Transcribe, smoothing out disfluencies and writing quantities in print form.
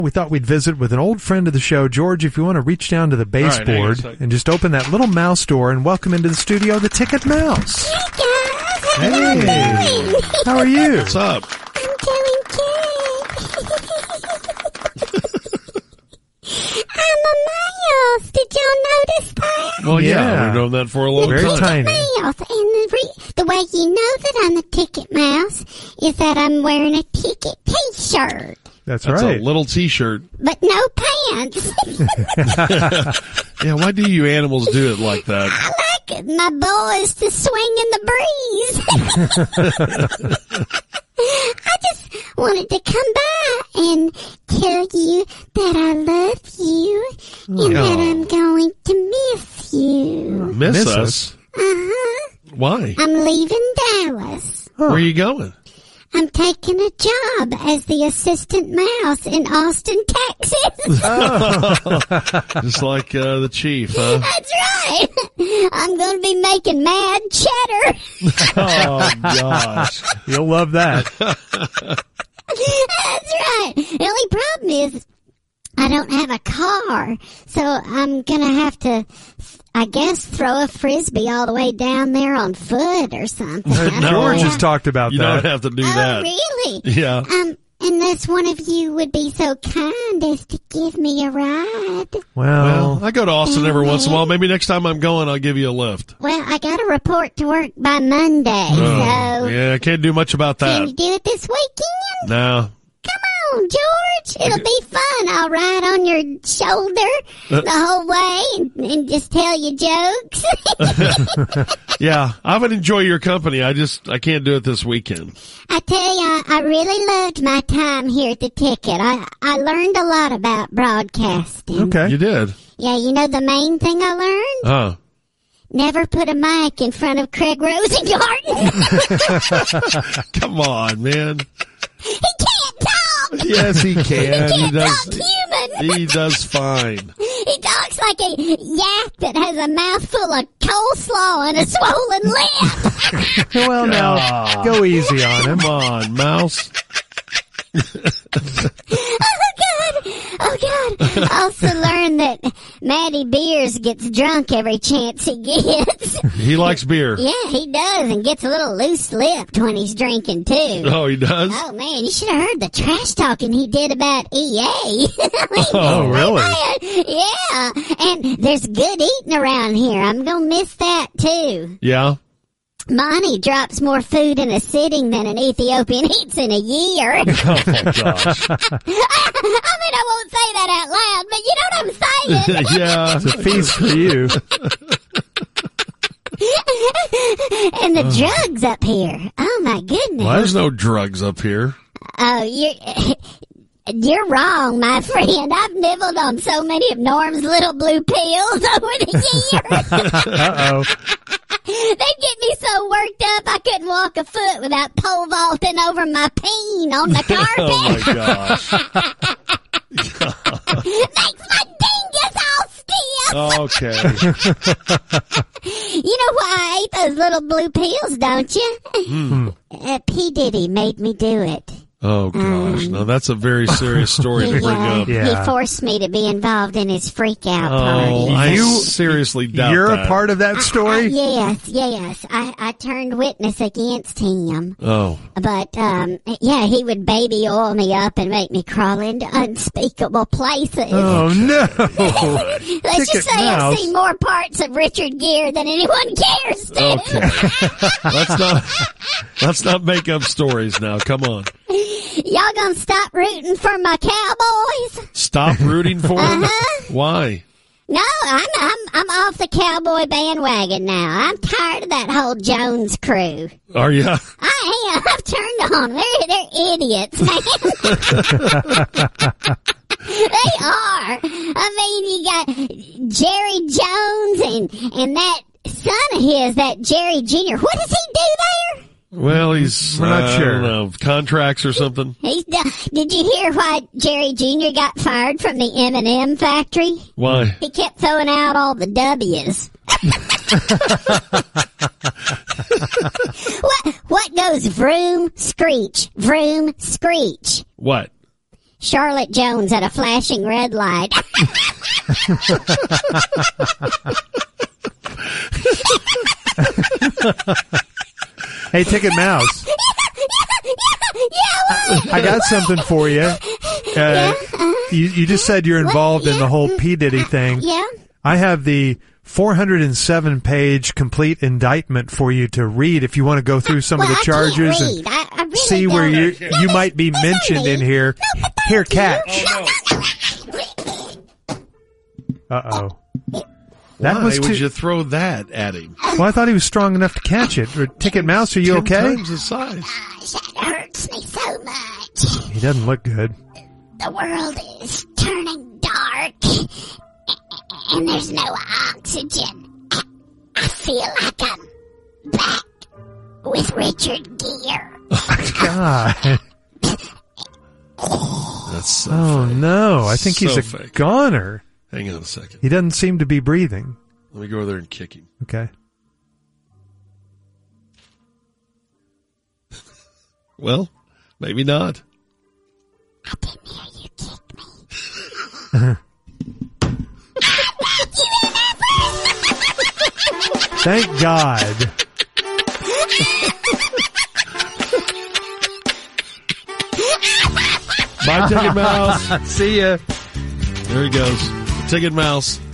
We thought we'd visit with an old friend of the show. George, if you want to reach down to the baseboard and just open that little mouse door and welcome into the studio the Ticket Mouse. Hey, guys. Hey. How are you? What's up? I'm doing good. I'm a mouse. Did y'all notice that? Well, yeah, we've known that for a long time. Very tiny. Mouse. And the way you know that I'm a Ticket Mouse is that I'm wearing a Ticket T-shirt. That's right. right. A little T-shirt. But no pants. Yeah, why do you animals do it like that? I like it. My boys to swing in the breeze. I just wanted to come by and tell you that I love you and that I'm going to miss you. Miss us? Uh-huh. Why? I'm leaving Dallas. Where are you going? I'm taking a job as the assistant mouse in Austin, Texas. Just like the chief, huh? That's right. I'm going to be making mad cheddar. Oh, gosh. You'll love that. That's right. The only problem is I don't have a car, so I'm going to have to, I guess, throw a Frisbee all the way down there on foot or something. George has talked about You that. don't have to do that. Oh, really? Yeah. Unless one of you would be so kind as to give me a ride. Well, I go to Austin every once in a while. Maybe next time I'm going, I'll give you a lift. Well, I got to report to work by Monday, so Yeah, I can't do much about can you that. do it this weekend? No. Come on, George. It'll be fun. I'll ride on your shoulder the whole way and just tell you jokes. Yeah, I would enjoy your company. I can't do it this weekend. I tell you, I really loved my time here at the Ticket. I learned a lot about broadcasting. Okay. You did? Yeah, you know the main thing I learned? Huh. Never put a mic in front of Craig Rosengarten. Come on, man. He can't talk. Yes, he can. He can't talk human. He does fine. He talks like a yak that has a mouthful of coleslaw and a swollen lip. Well, now, go easy on him. Come on, Mouse. Oh, God. I also learned that Matty Beers gets drunk every chance he gets. He likes beer. Yeah, he does, and gets a little loose-lipped when he's drinking, too. Oh, he does? Oh, man, you should have heard the trash talking he did about EA. Oh, really? Yeah, and there's good eating around here. I'm going to miss that, too. Yeah. Monty drops more food in a sitting than an Ethiopian eats in a year. Oh, gosh. I mean, I won't say that out loud, but you know what I'm saying. Yeah. It's a feast for you. And the drugs up here. Oh, my goodness. Well, there's no drugs up here. Oh, you're wrong, my friend. I've nibbled on so many of Norm's little blue pills over the years. Uh-oh. They get me so worked up I couldn't walk a foot without pole vaulting over my peen on the carpet. Oh, my gosh. Makes my dingus all stiff. Okay. You know why I ate those little blue pills, don't you? P. Diddy made me do it. Oh, gosh. Now, that's a very serious story to bring up. Yeah. He forced me to be involved in his freak-out Oh, party. I seriously doubt You're that. a part of that story? Yes. I turned witness against him. Oh. But, yeah, he would baby oil me up and make me crawl into unspeakable places. Oh, no. Let's just say I've Mouse. seen more parts of Richard Gere than anyone cares to. Okay. Let's not make up stories now. Come on. Y'all gonna stop rooting for my Cowboys? Stop rooting for them? Uh-huh. Why? No, I'm off the Cowboy bandwagon now. I'm tired of that whole Jones crew. Are you? I am. I've turned on. They're idiots, man. They are. I mean, you got Jerry Jones and that son of his, that Jerry Jr. What does he do there? Well, he's, We're not sure. I don't know, contracts or something. Did you hear why Jerry Jr. got fired from the M&M factory? Why? He kept throwing out all the W's. What goes vroom, screech, vroom, screech? What? Charlotte Jones at a flashing red light. Hey, Ticket Mouse. I got something for you. You just said you're involved in the whole P. Diddy thing. Yeah. I have the 407-page complete indictment for you to read if you want to go through some of the charges and I really see where you might be mentioned in here. Here, catch. Uh-oh. Why would you throw that at him? Well, I thought he was strong enough to catch it. Ticket Mouse, are you okay? 10 times the size. Gosh, that hurts me so much. He doesn't look good. The world is turning dark, and there's no oxygen. I feel like I'm back with Richard Gere. God. That's so fake. No. I think he's a fake. goner. Hang on a second. He doesn't seem to be breathing. Let me go over there and kick him. Okay. Well, maybe not. I didn't hear you kick me. Thank God. Bye, Ticket Mouse. See ya. There he goes. Ticket Mouse.